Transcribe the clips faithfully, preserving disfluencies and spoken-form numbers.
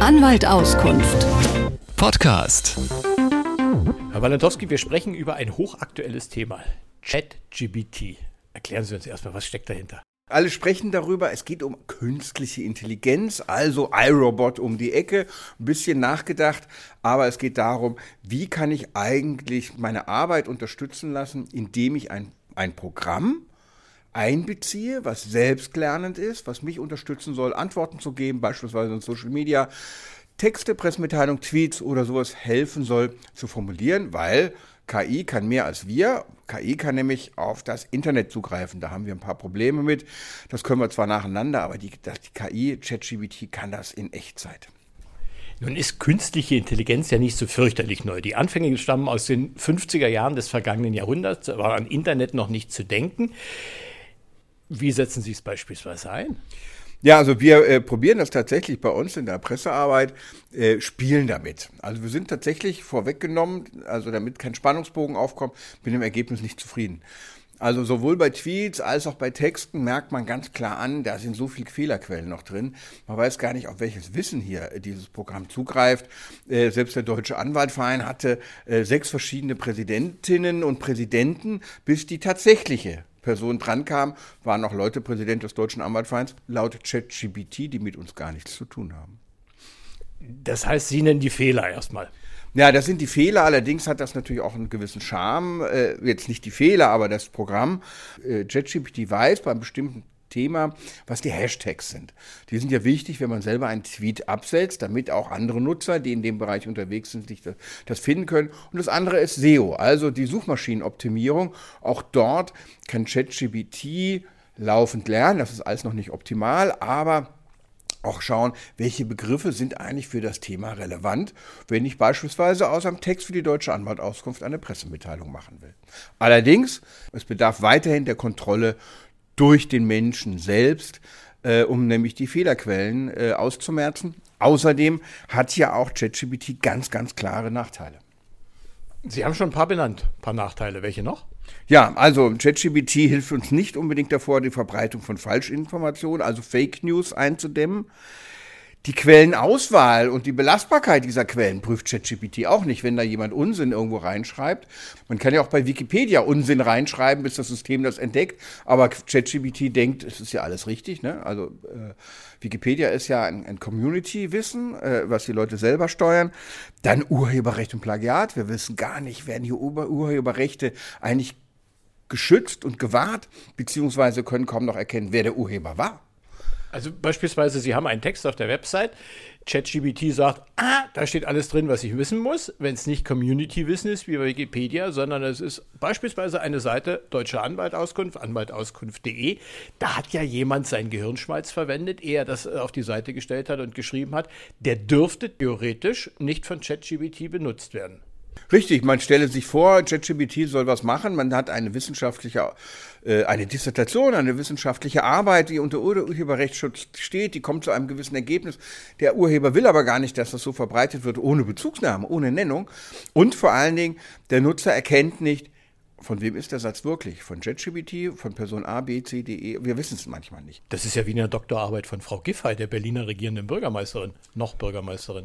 Anwalt Auskunft. Podcast. Herr Walentowski, wir sprechen über ein hochaktuelles Thema. ChatGPT. Erklären Sie uns erstmal, was steckt dahinter? Alle sprechen darüber, es geht um künstliche Intelligenz, also iRobot um die Ecke, ein bisschen nachgedacht, aber es geht darum, wie kann ich eigentlich meine Arbeit unterstützen lassen, indem ich ein, ein Programm einbeziehe, was selbstlernend ist, was mich unterstützen soll, Antworten zu geben, beispielsweise in Social Media, Texte, Pressemitteilungen, Tweets oder sowas helfen soll zu formulieren, weil K I kann mehr als wir. K I kann nämlich auf das Internet zugreifen. Da haben wir ein paar Probleme mit. Das können wir zwar nacheinander, aber die, das, die K I, ChatGPT, kann das in Echtzeit. Nun ist künstliche Intelligenz ja nicht so fürchterlich neu. Die Anfänge stammen aus den fünfziger Jahren des vergangenen Jahrhunderts. Da war an Internet noch nicht zu denken. Wie setzen Sie es beispielsweise ein? Ja, also wir äh, probieren das tatsächlich bei uns in der Pressearbeit, äh, spielen damit. Also wir sind tatsächlich vorweggenommen, also damit kein Spannungsbogen aufkommt, mit dem Ergebnis nicht zufrieden. Also sowohl bei Tweets als auch bei Texten merkt man ganz klar an, da sind so viele Fehlerquellen noch drin. Man weiß gar nicht, auf welches Wissen hier dieses Programm zugreift. Äh, selbst der Deutsche Anwaltverein hatte äh, sechs verschiedene Präsidentinnen und Präsidenten, bis die tatsächliche Person drankam, waren noch Leute Präsident des Deutschen Anwaltvereins, laut ChatGPT, die mit uns gar nichts zu tun haben. Das heißt, Sie nennen die Fehler erstmal. Ja, das sind die Fehler, allerdings hat das natürlich auch einen gewissen Charme. Äh, jetzt nicht die Fehler, aber das Programm. Äh, ChatGPT weiß beim bestimmten Thema, was die Hashtags sind. Die sind ja wichtig, wenn man selber einen Tweet absetzt, damit auch andere Nutzer, die in dem Bereich unterwegs sind, sich das, das finden können. Und das andere ist S E O, also die Suchmaschinenoptimierung. Auch dort kann ChatGPT laufend lernen. Das ist alles noch nicht optimal, aber auch schauen, welche Begriffe sind eigentlich für das Thema relevant, wenn ich beispielsweise aus einem Text für die Deutsche Anwaltauskunft eine Pressemitteilung machen will. Allerdings, es bedarf weiterhin der Kontrolle durch den Menschen selbst, äh, um nämlich die Fehlerquellen äh, auszumerzen. Außerdem hat ja auch ChatGPT ganz, ganz klare Nachteile. Sie haben schon ein paar benannt, ein paar Nachteile. Welche noch? Ja, also ChatGPT hilft uns nicht unbedingt davor, die Verbreitung von Falschinformationen, also Fake News einzudämmen. Die Quellenauswahl und die Belastbarkeit dieser Quellen prüft ChatGPT auch nicht, wenn da jemand Unsinn irgendwo reinschreibt. Man kann ja auch bei Wikipedia Unsinn reinschreiben, bis das System das entdeckt. Aber ChatGPT denkt, es ist ja alles richtig. Ne? Also äh, Wikipedia ist ja ein, ein Community-Wissen, äh, was die Leute selber steuern. Dann Urheberrecht und Plagiat. Wir wissen gar nicht, werden hier Ur- Urheberrechte eigentlich geschützt und gewahrt, beziehungsweise können kaum noch erkennen, wer der Urheber war. Also beispielsweise, Sie haben einen Text auf der Website, ChatGPT sagt, ah, da steht alles drin, was ich wissen muss, wenn es nicht Community-Wissen ist wie bei Wikipedia, sondern es ist beispielsweise eine Seite Deutsche Anwaltauskunft, anwaltauskunft punkt de. Da hat ja jemand seinen Gehirnschmalz verwendet, ehe er das auf die Seite gestellt hat und geschrieben hat. Der dürfte theoretisch nicht von ChatGPT benutzt werden. Richtig, man stelle sich vor, ChatGPT soll was machen, man hat eine wissenschaftliche, äh, eine Dissertation, eine wissenschaftliche Arbeit, die unter Ur- Urheberrechtsschutz steht, die kommt zu einem gewissen Ergebnis. Der Urheber will aber gar nicht, dass das so verbreitet wird, ohne Bezugsnahme, ohne Nennung. Und vor allen Dingen, der Nutzer erkennt nicht, von wem ist der Satz wirklich? Von ChatGPT, von Person A, B, C, D, E? Wir wissen es manchmal nicht. Das ist ja wie eine Doktorarbeit von Frau Giffey, der Berliner regierenden Bürgermeisterin, noch Bürgermeisterin.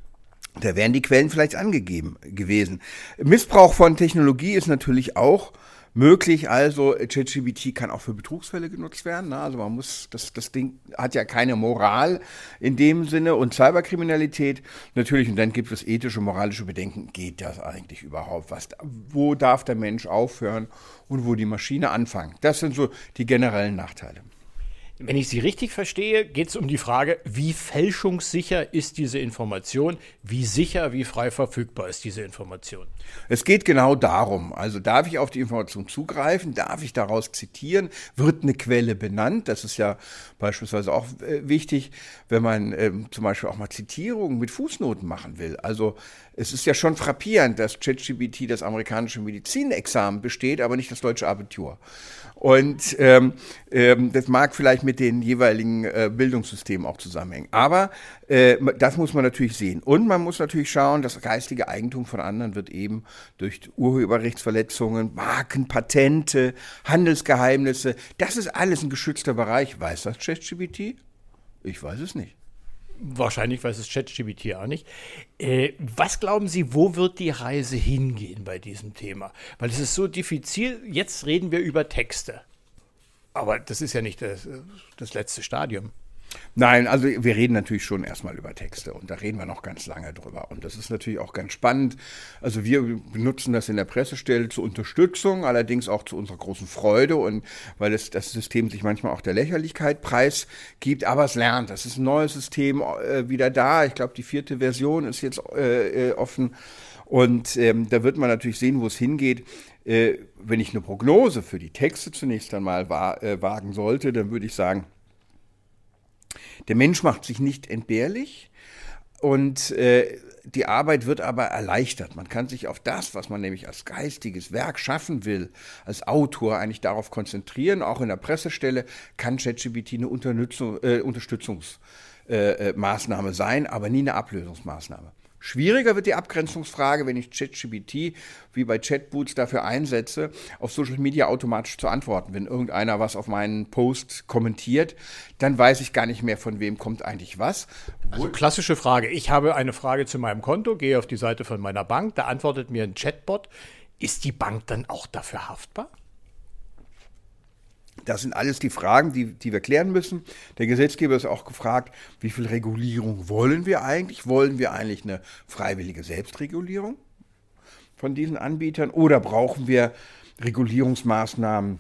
Da wären die Quellen vielleicht angegeben gewesen. Missbrauch von Technologie ist natürlich auch möglich. Also ChatGPT kann auch für Betrugsfälle genutzt werden. Ne? Also man muss, das, das Ding hat ja keine Moral in dem Sinne. Und Cyberkriminalität natürlich. Und dann gibt es ethische, moralische Bedenken. Geht das eigentlich überhaupt? Was, wo darf der Mensch aufhören und wo die Maschine anfangen? Das sind so die generellen Nachteile. Wenn ich Sie richtig verstehe, geht es um die Frage, wie fälschungssicher ist diese Information, wie sicher, wie frei verfügbar ist diese Information? Es geht genau darum, also darf ich auf die Information zugreifen, darf ich daraus zitieren, wird eine Quelle benannt, das ist ja beispielsweise auch äh, wichtig, wenn man ähm, zum Beispiel auch mal Zitierungen mit Fußnoten machen will. Also es ist ja schon frappierend, dass ChatGPT das amerikanische Medizinexamen besteht, aber nicht das deutsche Abitur. Und ähm, ähm, das mag vielleicht mit den jeweiligen äh, Bildungssystemen auch zusammenhängen. Aber äh, das muss man natürlich sehen. Und man muss natürlich schauen, das geistige Eigentum von anderen wird eben durch Urheberrechtsverletzungen, Marken, Patente, Handelsgeheimnisse, das ist alles ein geschützter Bereich. Weiß das ChatGPT? Ich weiß es nicht. Wahrscheinlich weiß es ChatGPT auch nicht. Äh, was glauben Sie, wo wird die Reise hingehen bei diesem Thema? Weil es ist so diffizil, jetzt reden wir über Texte. Aber das ist ja nicht das, das letzte Stadium. Nein, also wir reden natürlich schon erstmal über Texte und da reden wir noch ganz lange drüber. Und das ist natürlich auch ganz spannend. Also wir benutzen das in der Pressestelle zur Unterstützung, allerdings auch zu unserer großen Freude und weil es, das System sich manchmal auch der Lächerlichkeit preisgibt, aber es lernt. Das ist ein neues System äh, wieder da. Ich glaube, die vierte Version ist jetzt äh, offen und ähm, da wird man natürlich sehen, wo es hingeht. Äh, wenn ich eine Prognose für die Texte zunächst einmal wa- äh, wagen sollte, dann würde ich sagen, der Mensch macht sich nicht entbehrlich und äh, die Arbeit wird aber erleichtert. Man kann sich auf das, was man nämlich als geistiges Werk schaffen will, als Autor eigentlich darauf konzentrieren. Auch in der Pressestelle kann ChatGPT eine Unternützung, äh, Unterstützungsmaßnahme äh, sein, aber nie eine Ablösungsmaßnahme. Schwieriger wird die Abgrenzungsfrage, wenn ich ChatGPT wie bei Chatboots dafür einsetze, auf Social Media automatisch zu antworten. Wenn irgendeiner was auf meinen Post kommentiert, dann weiß ich gar nicht mehr, von wem kommt eigentlich was. Also klassische Frage. Ich habe eine Frage zu meinem Konto, gehe auf die Seite von meiner Bank, da antwortet mir ein Chatbot. Ist die Bank dann auch dafür haftbar? Das sind alles die Fragen, die, die wir klären müssen. Der Gesetzgeber ist auch gefragt, wie viel Regulierung wollen wir eigentlich? Wollen wir eigentlich eine freiwillige Selbstregulierung von diesen Anbietern oder brauchen wir Regulierungsmaßnahmen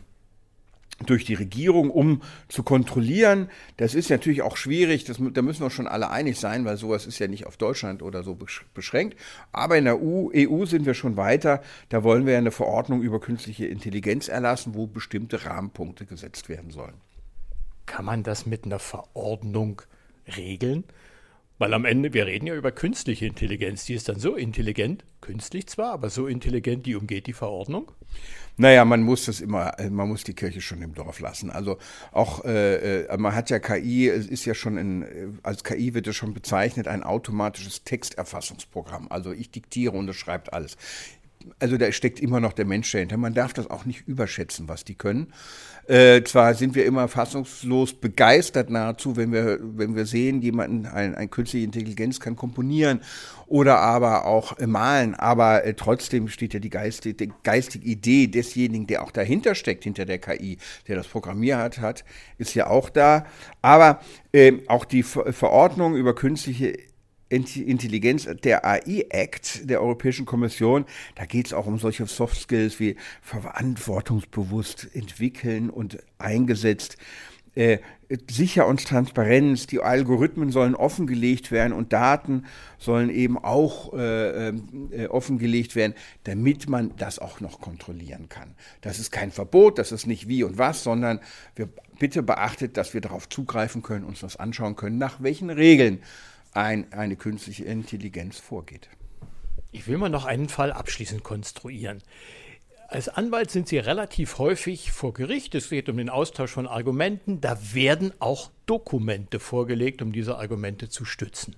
durch die Regierung, um zu kontrollieren? Das ist natürlich auch schwierig, das, da müssen wir schon alle einig sein, weil sowas ist ja nicht auf Deutschland oder so beschränkt. Aber in der E U sind wir schon weiter, da wollen wir ja eine Verordnung über künstliche Intelligenz erlassen, wo bestimmte Rahmenpunkte gesetzt werden sollen. Kann man das mit einer Verordnung regeln? Weil am Ende, wir reden ja über künstliche Intelligenz, die ist dann so intelligent, künstlich zwar, aber so intelligent, die umgeht die Verordnung? Naja, man muss das immer, man muss die Kirche schon im Dorf lassen. Also auch, äh, man hat ja K I, es ist ja schon in, als K I wird es schon bezeichnet, ein automatisches Texterfassungsprogramm. Also ich diktiere und es schreibt alles. Also da steckt immer noch der Mensch dahinter. Man darf das auch nicht überschätzen, was die können. Äh, zwar sind wir immer fassungslos begeistert nahezu, wenn wir, wenn wir sehen, jemanden, ein, ein künstliche Intelligenz kann komponieren oder aber auch äh, malen, aber äh, trotzdem steht ja die geistige, die geistige Idee desjenigen, der auch dahinter steckt, hinter der K I, der das programmiert hat, ist ja auch da. Aber äh, auch die Ver- Verordnung über künstliche Intelligenz, der A I-Act der Europäischen Kommission, da geht es auch um solche Soft Skills wie verantwortungsbewusst entwickeln und eingesetzt, äh, sicher und Transparenz, die Algorithmen sollen offengelegt werden und Daten sollen eben auch äh, äh, offengelegt werden, damit man das auch noch kontrollieren kann. Das ist kein Verbot, das ist nicht wie und was, sondern wir bitte beachtet, dass wir darauf zugreifen können, uns das anschauen können, nach welchen Regeln Ein, eine künstliche Intelligenz vorgeht. Ich will mal noch einen Fall abschließend konstruieren. Als Anwalt sind Sie relativ häufig vor Gericht. Es geht um den Austausch von Argumenten. Da werden auch Dokumente vorgelegt, um diese Argumente zu stützen.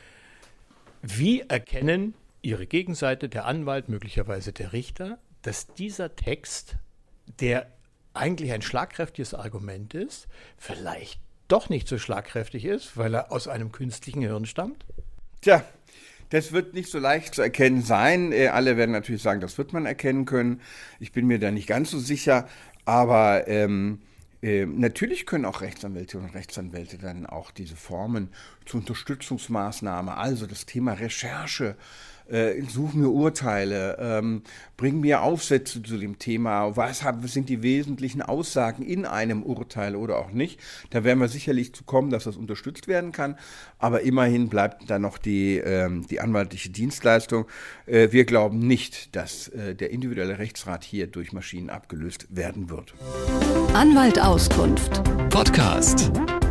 Wie erkennen Ihre Gegenseite, der Anwalt, möglicherweise der Richter, dass dieser Text, der eigentlich ein schlagkräftiges Argument ist, vielleicht doch nicht so schlagkräftig ist, weil er aus einem künstlichen Hirn stammt? Tja, das wird nicht so leicht zu erkennen sein. Äh, alle werden natürlich sagen, das wird man erkennen können. Ich bin mir da nicht ganz so sicher, aber ähm, äh, natürlich können auch Rechtsanwälte und Rechtsanwälte dann auch diese Formen zur Unterstützungsmaßnahme, also das Thema Recherche, Äh, such mir Urteile, ähm, bring mir Aufsätze zu dem Thema, was, haben, was sind die wesentlichen Aussagen in einem Urteil oder auch nicht. Da werden wir sicherlich zu kommen, dass das unterstützt werden kann, aber immerhin bleibt da noch die, ähm, die anwaltliche Dienstleistung. Äh, wir glauben nicht, dass äh, der individuelle Rechtsrat hier durch Maschinen abgelöst werden wird. Anwalt Auskunft. Podcast.